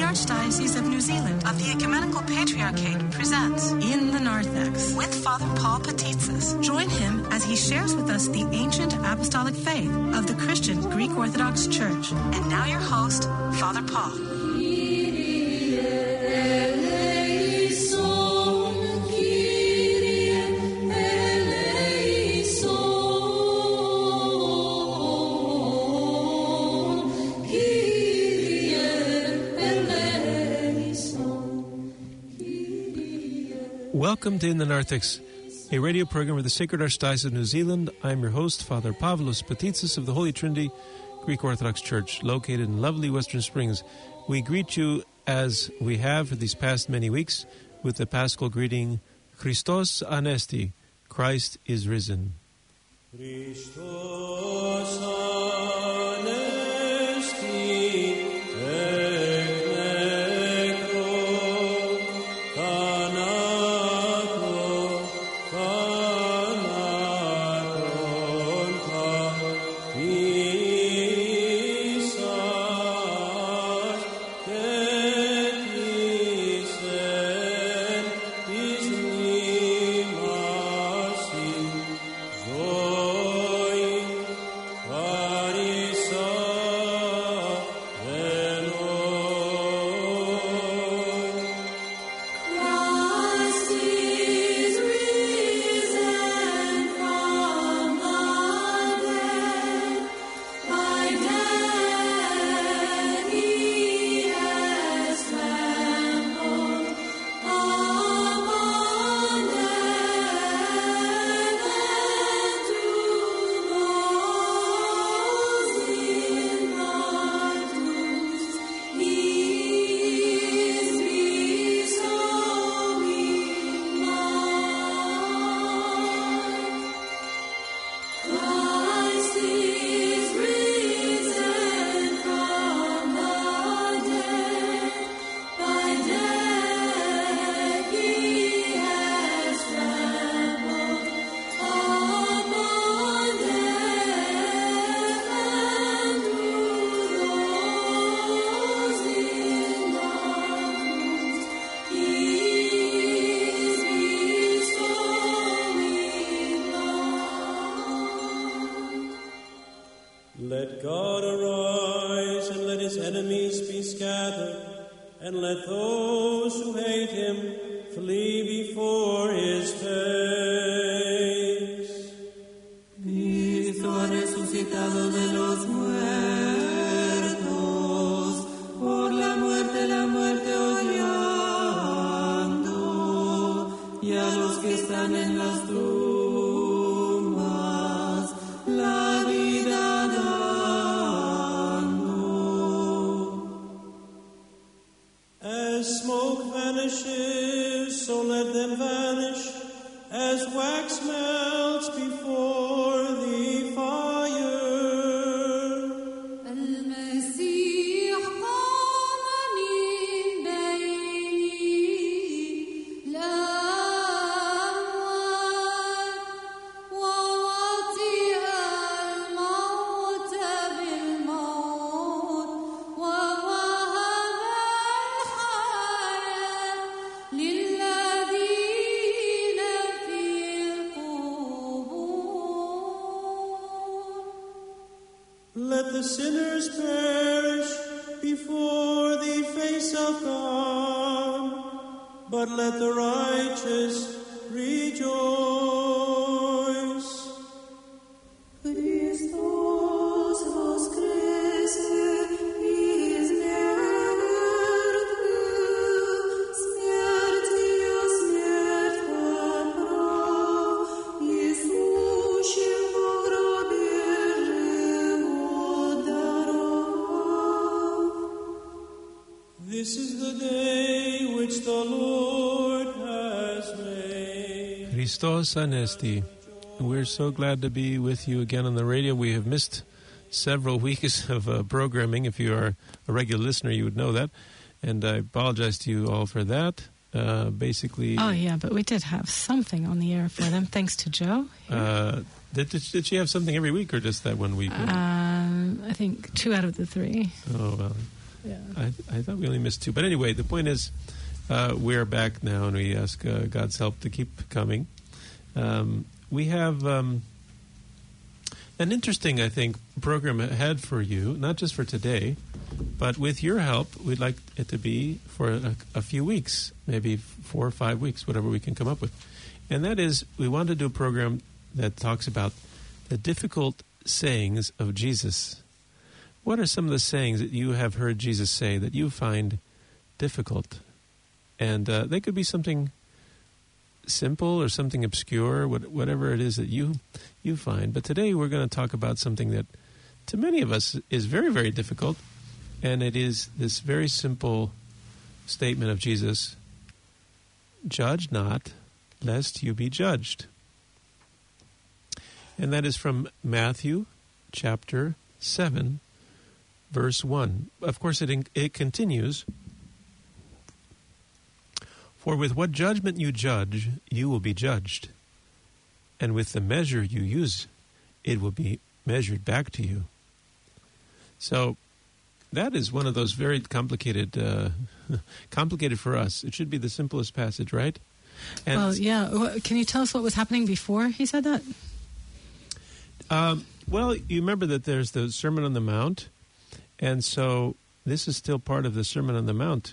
Archdiocese of New Zealand of the Ecumenical Patriarchate presents In the Narthex with Father Paul Petitsis. Join him as he shares with us the ancient apostolic faith of the Christian Greek Orthodox Church. And now your host, Father Paul. Welcome to In the Narthex, a radio program of the Sacred Archdiocese of New Zealand. I'm your host, Father Pavlos Petitsis of the Holy Trinity Greek Orthodox Church, located in lovely Western Springs. We greet you, as we have for these past many weeks, with the Paschal greeting, Christos Anesti, Christ is risen. Christos Anesti, Let God arise, and let his enemies be scattered, and let those who hate him flee before his face. Cristo ha resucitado de los muertos, por la muerte odiando, y a los que están en las tumbas, la vida dando. As smoke vanishes, so let them vanish, as wax melts before the fire. المسيح قام من بين الأموات ووطئ الموت بالموت ووهب الحياة للذين في القبور. Let the sinners perish before the face of God, but let the righteous rejoice. Христос воскресе из мертвых, смертью смерть поправ, и сущим в гробе живот даровав. This is the day which the Lord has made. Christos Anesti. We're so glad to be with you again on the radio. We have missed several weeks of programming. If you are a regular listener, you would know that. And I apologize to you all for that. Basically... Oh, yeah, but we did have something on the air for them, thanks to Joe. Did she have something every week, or just that one week? I think 2 out of the 3. Oh, well. Yeah. I thought we only missed 2. But anyway, the point is we're back now, and we ask God's help to keep coming. We have an interesting, I think, program ahead for you, not just for today, but with your help, we'd like it to be for a few weeks, maybe 4 or 5 weeks, whatever we can come up with. And that is, we want to do a program that talks about the difficult sayings of Jesus. What are some of the sayings that you have heard Jesus say that you find difficult? And they could be something simple or something obscure, whatever it is that you find. But today we're going to talk about something that to many of us is very, very difficult. And it is this very simple statement of Jesus, "Judge not, lest you be judged." And that is from Matthew chapter 7, verse 1. Of course, it continues, "For with what judgment you judge, you will be judged. And with the measure you use, it will be measured back to you." So that is one of those very complicated for us. It should be the simplest passage, right? And well, yeah. Can you tell us what was happening before he said that? Well, you remember that there's the Sermon on the Mount, and so this is still part of the Sermon on the Mount.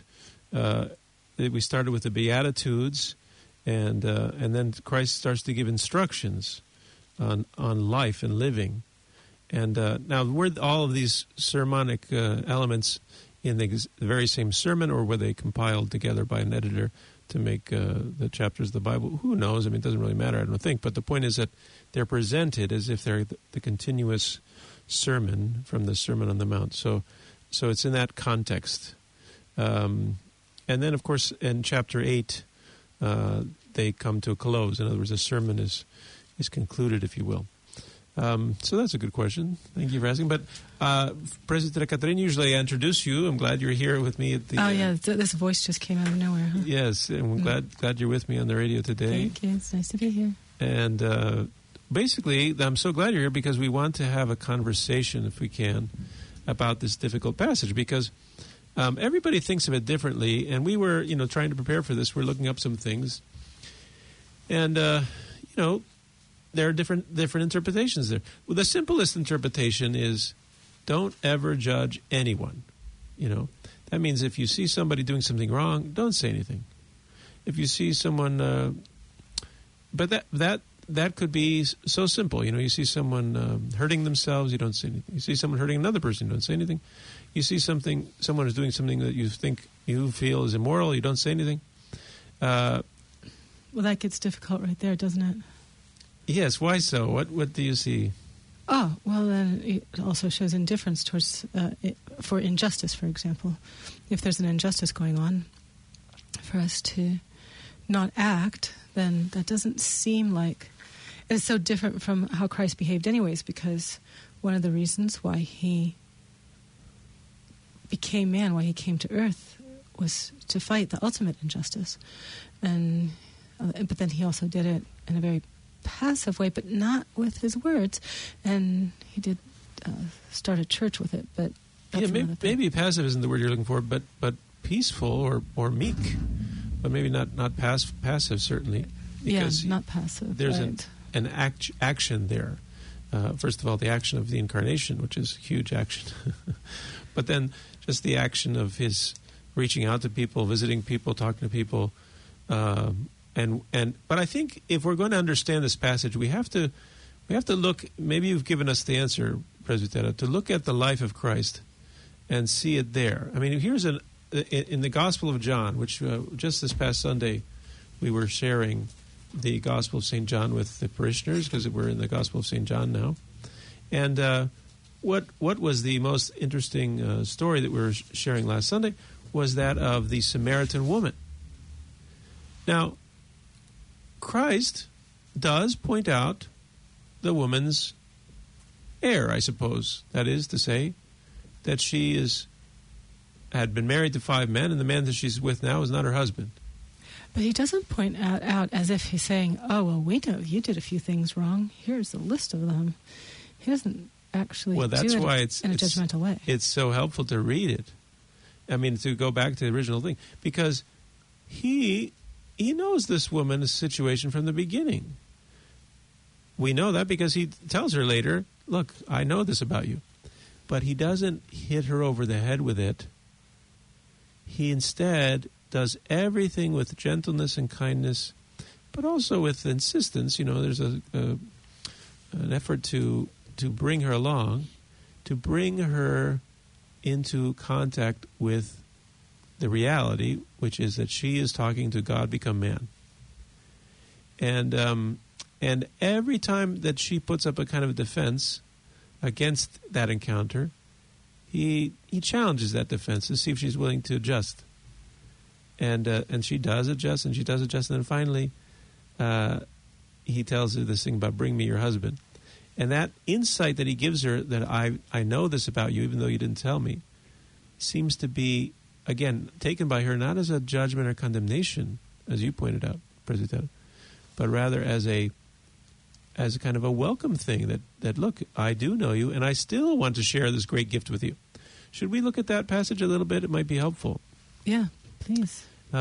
We started with the Beatitudes, and then Christ starts to give instructions on life and living. And now, were all of these sermonic elements in the very same sermon, or were they compiled together by an editor to make the chapters of the Bible? Who knows? I mean, it doesn't really matter, I don't think. But the point is that they're presented as if they're the continuous sermon from the Sermon on the Mount. So it's in that context. And then, of course, in chapter 8, they come to a close. In other words, the sermon is concluded, if you will. So that's a good question. Thank you for asking. But President Catherine, usually I introduce you. I'm glad you're here with me at the... Oh, yeah. This voice just came out of nowhere, huh? Yes, and I'm glad you're with me on the radio today. Thank you. It's nice to be here. And basically, I'm so glad you're here because we want to have a conversation, if we can, about this difficult passage. Because everybody thinks of it differently. And we were, trying to prepare for this. We're looking up some things. And, there are different interpretations there. Well, the simplest interpretation is don't ever judge anyone. That means if you see somebody doing something wrong, don't say anything. If you see someone, but that could be so simple. You see someone hurting themselves, you don't say anything. You see someone hurting another person, you don't say anything. You see someone is doing something that you feel is immoral, you don't say anything. Well, that gets difficult right there, doesn't it? Yes, why so? What do you see? Oh, well, then it also shows indifference towards, for injustice, for example. If there's an injustice going on, for us to not act, then that doesn't seem like... It's so different from how Christ behaved anyways, because one of the reasons why he became man, why he came to earth, was to fight the ultimate injustice. But then he also did it in a very passive way, but not with his words. And he did start a church with it, but that's maybe passive isn't the word you're looking for, but peaceful or meek, but maybe not passive certainly. Because not passive. There's right. an action there. First of all, the action of the incarnation, which is a huge action, but then just the action of his reaching out to people, visiting people, talking to people. But I think if we're going to understand this passage, we have to look. Maybe you've given us the answer, Presbytera, to look at the life of Christ and see it there. I mean, here's in the Gospel of John, which just this past Sunday we were sharing the Gospel of St. John with the parishioners because we're in the Gospel of St. John now. And what was the most interesting story that we were sharing last Sunday was that of the Samaritan woman. Now, Christ does point out the woman's error, I suppose. That is to say, that she had been married to 5 men, and the man that she's with now is not her husband. But he doesn't point out as if he's saying, oh, well, we know you did a few things wrong. Here's a list of them. He doesn't actually do it in a judgmental way. It's so helpful to read it. I mean, to go back to the original thing, because he knows this woman's situation from the beginning. We know that because he tells her later, look, I know this about you. But he doesn't hit her over the head with it. He instead does everything with gentleness and kindness, but also with insistence. You know, there's an effort to bring her along, to bring her into contact with the reality, which is that she is talking to God become man. And every time that she puts up a kind of defense against that encounter, he challenges that defense to see if she's willing to adjust. And she does adjust, and then finally he tells her this thing about bring me your husband. And that insight that he gives her, that I know this about you, even though you didn't tell me, seems to be, again, taken by her not as a judgment or condemnation, as you pointed out, President, but rather as a kind of a welcome thing that look, I do know you, and I still want to share this great gift with you. Should we look at that passage a little bit? It might be helpful. Yeah, please.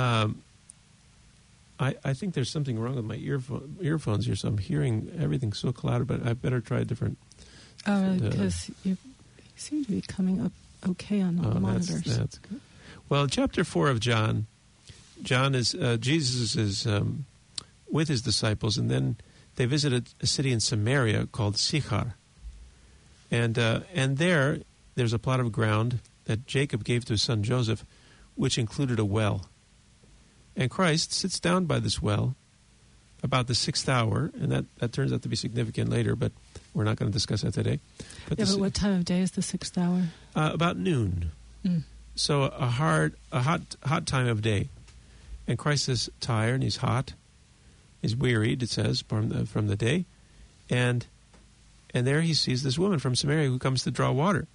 I think there's something wrong with my earphones here, so I'm hearing everything so clouded, but I better try a different... because you seem to be coming up okay on the monitors. That's good. Well, chapter 4 of John is... Jesus is with his disciples, and then they visited a city in Samaria called Sychar. And there's a plot of ground that Jacob gave to his son Joseph, which included a well. And Christ sits down by this well about the 6th hour, and that turns out to be significant later, but we're not going to discuss that today. But what time of day is the 6th hour? About noon. Mm. So a hot time of day. And Christ is tired and he's hot. He's wearied, it says, from the day. And there he sees this woman from Samaria who comes to draw water.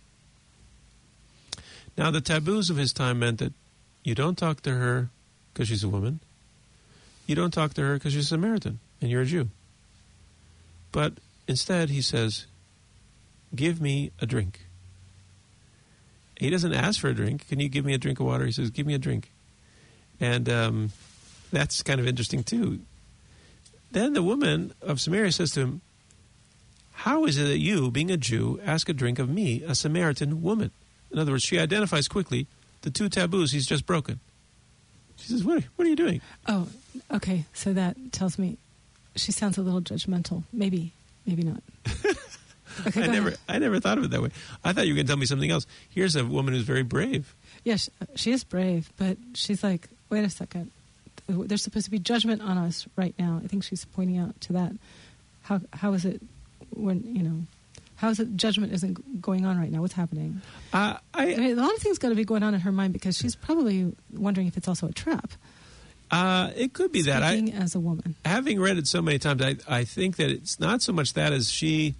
Now, the taboos of his time meant that you don't talk to her because she's a woman. You don't talk to her because she's a Samaritan and you're a Jew. But instead, he says, give me a drink. He doesn't ask for a drink. Can you give me a drink of water? He says, give me a drink. And that's kind of interesting, too. Then the woman of Samaria says to him, how is it that you, being a Jew, ask a drink of me, a Samaritan woman? In other words, she identifies quickly the two taboos he's just broken. She says, what are you doing? Oh, okay. So that tells me she sounds a little judgmental. Maybe not. Okay, I never thought of it that way. I thought you were going to tell me something else. Here's a woman who's very brave. Yes, she is brave, but she's like, wait a second. There's supposed to be judgment on us right now. I think she's pointing out to that. How is it when, how is it judgment isn't going on right now? What's happening? I mean, a lot of things got to be going on in her mind because she's probably wondering if it's also a trap. It could be that. Speaking as a woman. Having read it so many times, I think that it's not so much that as she's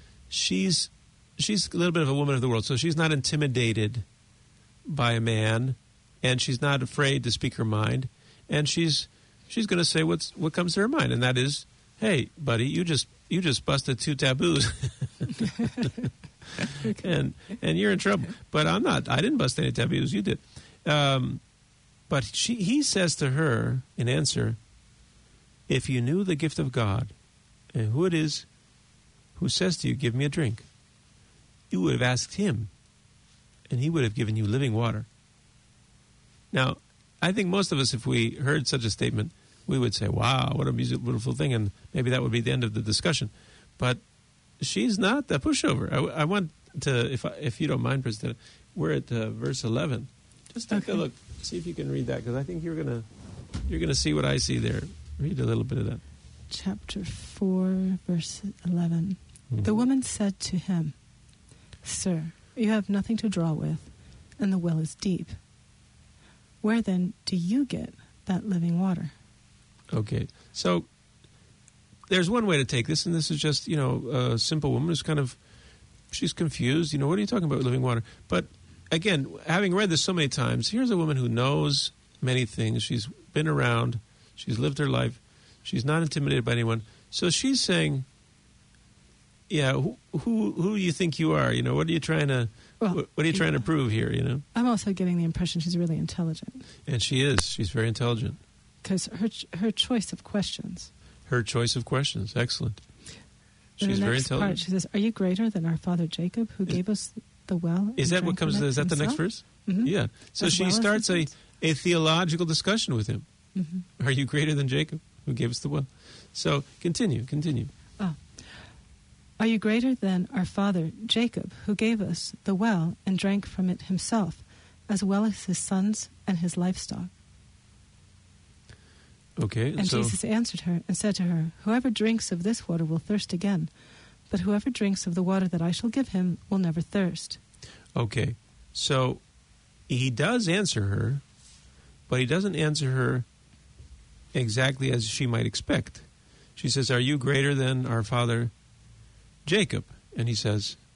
a little bit of a woman of the world, so she's not intimidated by a man, and she's not afraid to speak her mind, and she's going to say what comes to her mind, and that is, hey, buddy, you just busted two taboos, and you're in trouble. But I'm not. I didn't bust any taboos. You did. But he says to her in answer, if you knew the gift of God and who it is who says to you, give me a drink, you would have asked him, and he would have given you living water. Now, I think most of us, if we heard such a statement, we would say, wow, what a beautiful thing, and maybe that would be the end of the discussion. But she's not a pushover. I want to, if you don't mind, President, we're at verse 11. Just take a look. See if you can read that, because I think you're gonna see what I see there. Read a little bit of that. Chapter 4, verse 11. Mm-hmm. The woman said to him, Sir, you have nothing to draw with, and the well is deep. Where then do you get that living water? Okay, so there's one way to take this, and this is just, a simple woman who's she's confused. What are you talking about with living water? But again, having read this so many times, here's a woman who knows many things. She's been around. She's lived her life. She's not intimidated by anyone. So she's saying, Yeah, who do you think you are? What are you trying to what are you trying to prove here? I'm also getting the impression she's really intelligent. And she is. She's very intelligent. Because her choice of questions. Her choice of questions. Excellent. She's very intelligent. Part, she says, "Are you greater than our father Jacob, who gave us the well?" Is that what comes? Is that the next verse? Mm-hmm. Yeah. So she starts a theological discussion with him. Mm-hmm. Are you greater than Jacob, who gave us the well? So continue. Oh. Are you greater than our father Jacob, who gave us the well and drank from it himself, as well as his sons and his livestock? Okay. And Jesus answered her and said to her, "Whoever drinks of this water will thirst again, but whoever drinks of the water that I shall give him will never thirst." Okay. So he does answer her, but he doesn't answer her exactly as she might expect. She says, "Are you greater than our father Jacob?" And he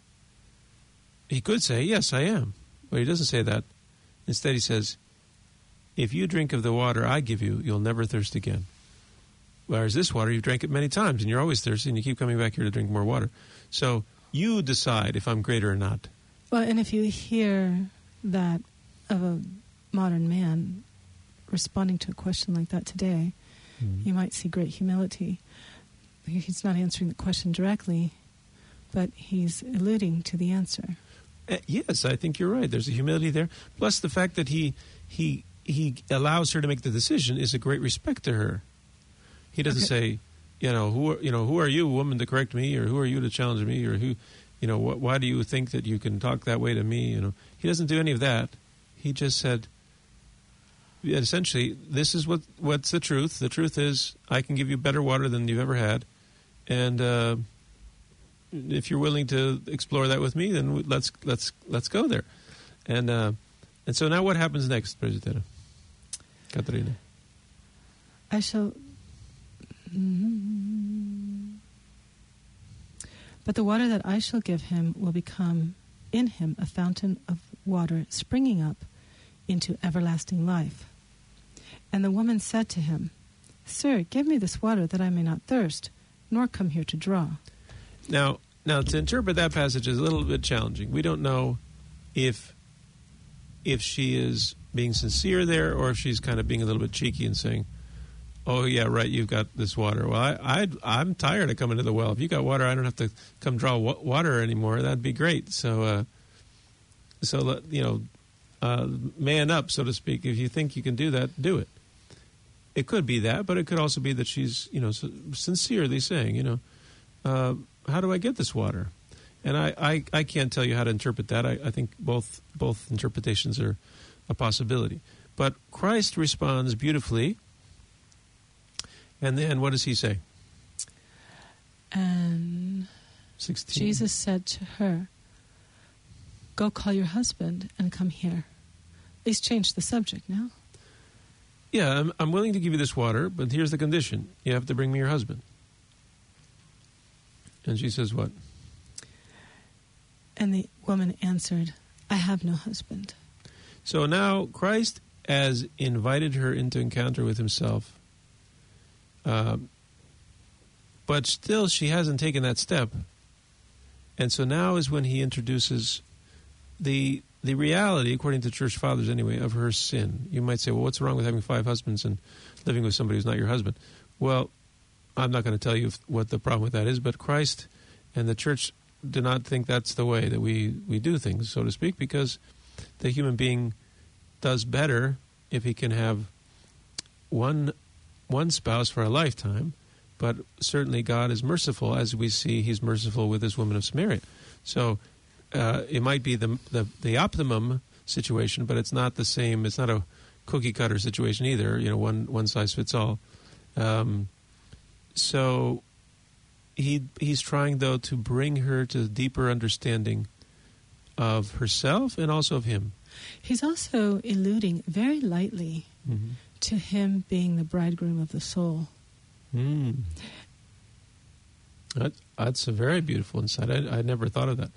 could say, "Yes, I am." But he doesn't say that. Instead, he says, "If you drink of the water I give you, you'll never thirst again. Whereas this water, you've drank it many times, and you're always thirsty, and you keep coming back here to drink more water. So you decide if I'm greater or not." Well, and if you hear that of a modern man responding to a question like that today, you might see great humility. He's not answering the question directly, but he's alluding to the answer. Yes, I think you're right. There's a humility there. Plus the fact that he allows her to make the decision is a great respect to her. He doesn't say, who are you, woman, to correct me, or who are you to challenge me, or who, why do you think that you can talk that way to me? He doesn't do any of that. He just said, essentially, this is what's the truth. The truth is, I can give you better water than you've ever had, and if you're willing to explore that with me, then let's go there. And so now, what happens next, Presbytera Katarina? I shall. But the water that I shall give him will become in him a fountain of water springing up into everlasting life. And the woman said to him, "Sir, give me this water that I may not thirst, nor come here to draw." Now, to interpret that passage is a little bit challenging. We don't know if she is being sincere there, or if she's kind of being a little bit cheeky and saying, "Oh yeah, right, you've got this water. Well, I'm tired of coming to the well. If you got water, I don't have to come draw water anymore. That'd be great." So man up, so to speak. If you think you can do that, do it. It could be that, but it could also be that she's sincerely saying, how do I get this water? And I can't tell you how to interpret that. I think both interpretations are a possibility. But Christ responds beautifully. And then what does he say? And 16. Jesus said to her, "Go call your husband and come here." He's changed the subject now. Yeah, I'm willing to give you this water, but here's the condition. You have to bring me your husband. And she says what? And the woman answered, "I have no husband." So now Christ has invited her into encounter with himself. But still she hasn't taken that step. And so now is when he introduces the reality, according to church fathers anyway, of her sin. You might say, well, what's wrong with having 5 husbands and living with somebody who's not your husband? Well, I'm not going to tell you what the problem with that is, but Christ and the church do not think that's the way that we do things, so to speak, because the human being does better if he can have one spouse for a lifetime, but certainly God is merciful, as we see he's merciful with this woman of Samaria. So it might be the optimum situation, but it's not the same. It's not a cookie cutter situation either. One size fits all. So he's trying though to bring her to deeper understanding of herself and also of him. He's also alluding very lightly to him being the bridegroom of the soul. That's a very beautiful insight. I never thought of that.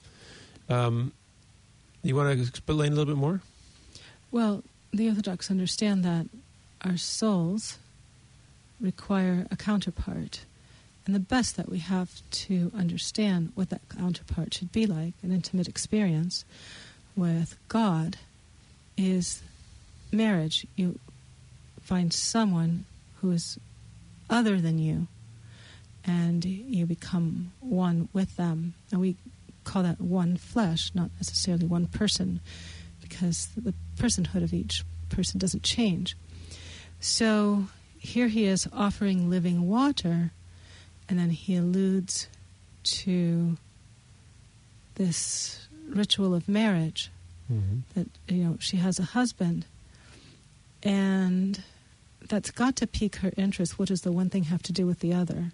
You want to explain a little bit more? Well, the Orthodox understand that our souls require a counterpart, And the best that we have to understand what that counterpart should be like, an intimate experience with God, is marriage. You find someone who is other than you, and you become one with them. And we call that one flesh, not necessarily one person, because the personhood of each person doesn't change. So here he is offering living water, and then he alludes to this ritual of marriage, that, she has a husband, and that's got to pique her interest. What does the one thing have to do with the other?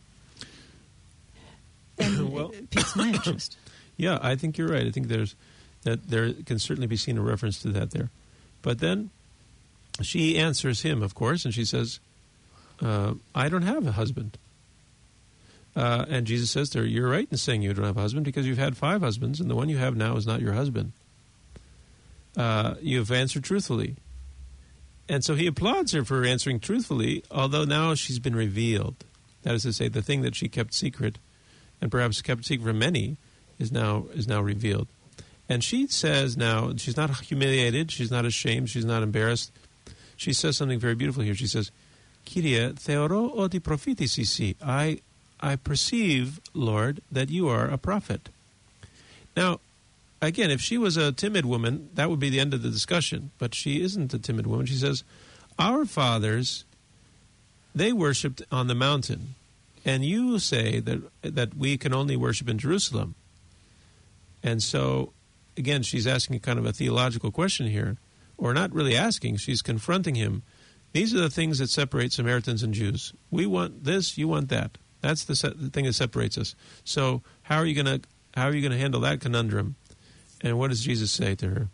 And Well, it piques my interest. Yeah, I think you're right. I think there can certainly be seen a reference to that there. But then she answers him, of course, and she says, I don't have a husband. And Jesus says to her, you're right in saying you don't have a husband because you've had 5 husbands, and the one you have now is not your husband. You have answered truthfully. And so he applauds her for answering truthfully, although now she's been revealed. That is to say, the thing that she kept secret, and perhaps kept secret from many, is now revealed. And she says now, she's not humiliated, she's not ashamed, she's not embarrassed. She says something very beautiful here. She says, Kyrie, theoro oti prophetis isi. I perceive, Lord, that you are a prophet. Now, again, if she was a timid woman, that would be the end of the discussion. But she isn't a timid woman. She says, our fathers, they worshipped on the mountain. And you say that we can only worship in Jerusalem. And so, again, she's asking kind of a theological question here. Or not really asking, she's confronting him. These are the things that separate Samaritans and Jews. We want this, you want that. That's the thing that separates us. So how are you going to handle that conundrum? And what does Jesus say to her?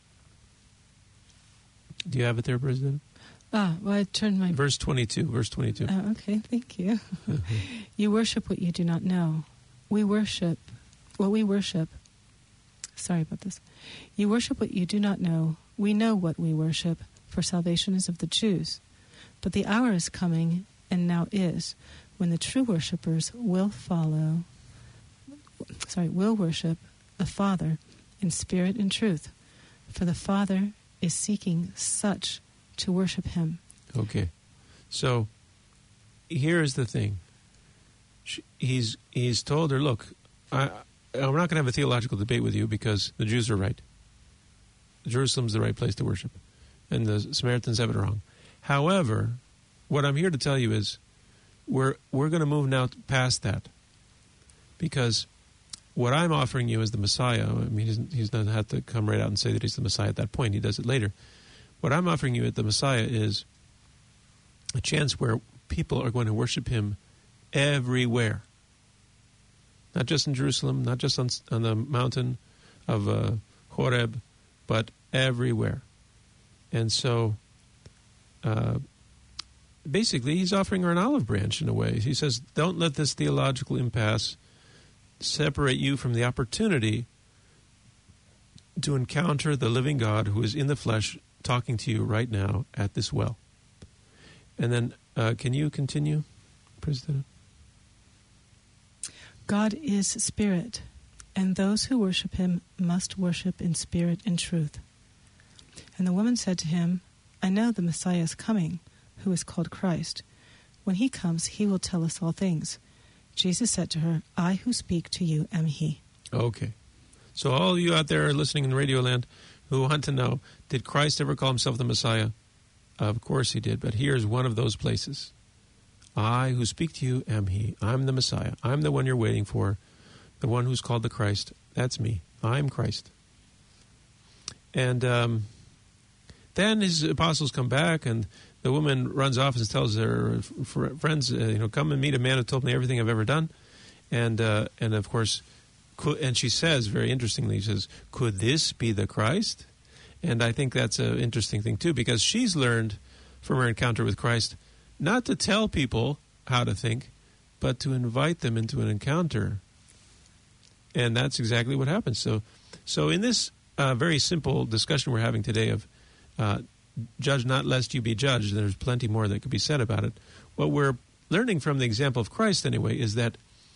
Do you have it there, President? Well, I turned my... Verse 22. Okay, thank you. You worship what you do not know. We worship... Sorry about this. You worship what you do not know. We know what we worship, for salvation is of the Jews. But the hour is coming, and now is, when the true worshippers will worship the Father in spirit and truth. For the Father is seeking such to worship him. Okay. So, here's the thing. He's told her, look, I'm not going to have a theological debate with you because the Jews are right. Jerusalem's the right place to worship. And the Samaritans have it wrong. However, what I'm here to tell you is we're going to move now past that. Because what I'm offering you is the Messiah. I mean, he's not have to come right out and say that he's the Messiah at that point. He does it later. What I'm offering you at the Messiah is a chance where people are going to worship him everywhere. Not just in Jerusalem, not just on the mountain of Horeb, but everywhere. And so, basically, he's offering her an olive branch in a way. He says, don't let this theological impasse separate you from the opportunity to encounter the living God who is in the flesh talking to you right now at this well. And then, can you continue, President? God is spirit, and those who worship him must worship in spirit and truth. And the woman said to him, I know the Messiah is coming, who is called Christ. When he comes, he will tell us all things. Jesus said to her, I who speak to you am he. Okay. So all you out there listening in Radio Land who want to know, did Christ ever call himself the Messiah? Of course he did, but here's one of those places. I who speak to you am he. I'm the Messiah. I'm the one you're waiting for. The one who's called the Christ. That's me. I'm Christ. And then his apostles come back, and the woman runs off and tells her friends, come and meet a man who told me everything I've ever done. And of course, and she says, very interestingly, she says, could this be the Christ? And I think that's an interesting thing, too, because she's learned from her encounter with Christ not to tell people how to think, but to invite them into an encounter. And that's exactly what happens. So in this very simple discussion we're having today of judge not lest you be judged, and there's plenty more that could be said about it, what we're learning from the example of Christ anyway is that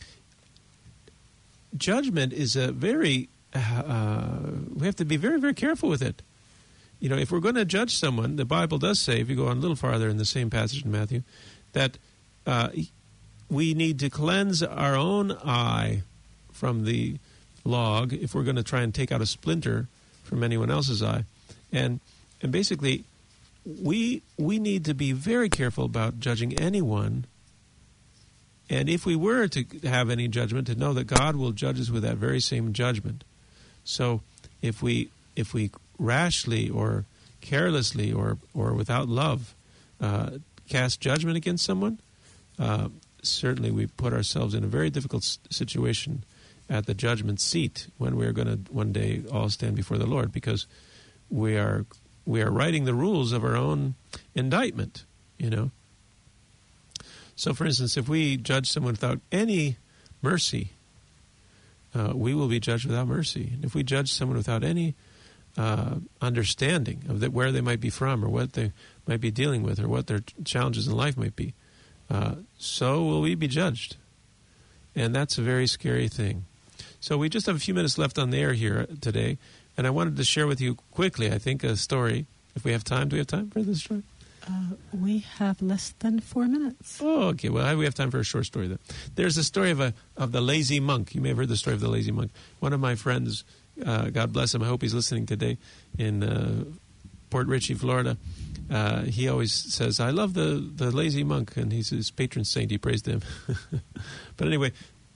judgment is a very, we have to be very, very careful with it. You know, if we're going to judge someone, the Bible does say, if you go on a little farther in the same passage in Matthew, that we need to cleanse our own eye from the log if we're going to try and take out a splinter from anyone else's eye. And basically, we need to be very careful about judging anyone. And if we were to have any judgment, to know that God will judge us with that very same judgment. So if we rashly or carelessly or without love cast judgment against someone, certainly we put ourselves in a very difficult situation at the judgment seat when we are going to one day all stand before the Lord, because we are writing the rules of our own indictment, you know. So, for instance, if we judge someone without any mercy, we will be judged without mercy. And if we judge someone without any understanding of where they might be from or what they might be dealing with or what their challenges in life might be, so will we be judged. And that's a very scary thing. So we just have a few minutes left on the air here today, and I wanted to share with you quickly, I think, a story. If we have time, do we have time for this story? We have less than 4 minutes. Oh, okay. Well, we have time for a short story then. There's a story of the lazy monk. You may have heard the story of the lazy monk. One of my friends, God bless him, I hope he's listening today, in Port Richey, Florida. He always says, I love the lazy monk, and he's his patron saint. He prays to him. But anyway,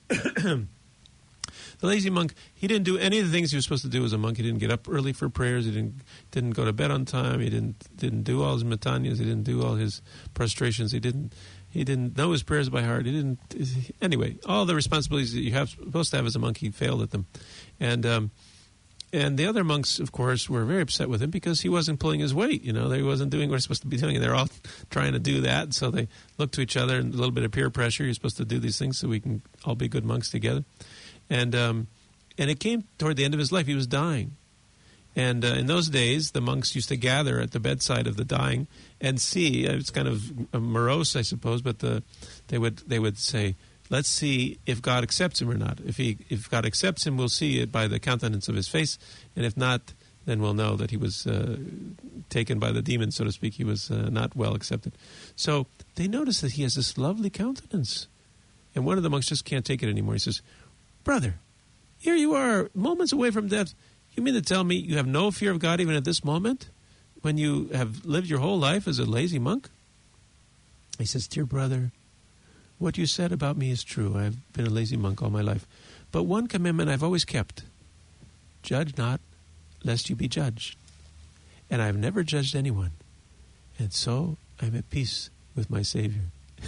the lazy monk, he didn't do any of the things he was supposed to do as a monk. He didn't get up early for prayers. He didn't go to bed on time. He didn't do all his metanias. He didn't do all his prostrations. He didn't know his prayers by heart. Anyway, all the responsibilities that you have supposed to have as a monk, he failed at them. And the other monks, of course, were very upset with him because he wasn't pulling his weight. You know, he wasn't doing what he's supposed to be doing, and they're all trying to do that. So they looked to each other, and a little bit of peer pressure. You're supposed to do these things so we can all be good monks together. And it came toward the end of his life. He was dying. And in those days, the monks used to gather at the bedside of the dying and see. It's kind of morose, I suppose, but they would say, let's see if God accepts him or not. If God accepts him, we'll see it by the countenance of his face. And if not, then we'll know that he was taken by the demon, so to speak. He was not well accepted. So they notice that he has this lovely countenance. And one of the monks just can't take it anymore. He says, brother, here you are, moments away from death. You mean to tell me you have no fear of God even at this moment, when you have lived your whole life as a lazy monk? He says, dear brother, what you said about me is true. I've been a lazy monk all my life. But one commandment I've always kept: judge not, lest you be judged. And I've never judged anyone. And so I'm at peace with my Savior.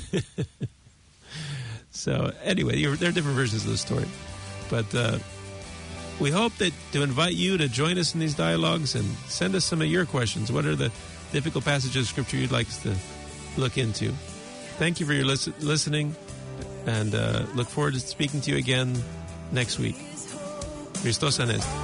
So anyway, there are different versions of the story. But we hope to invite you to join us in these dialogues and send us some of your questions. What are the difficult passages of Scripture you'd like us to look into? Thank you for your listening, and look forward to speaking to you again next week. Christos Anest.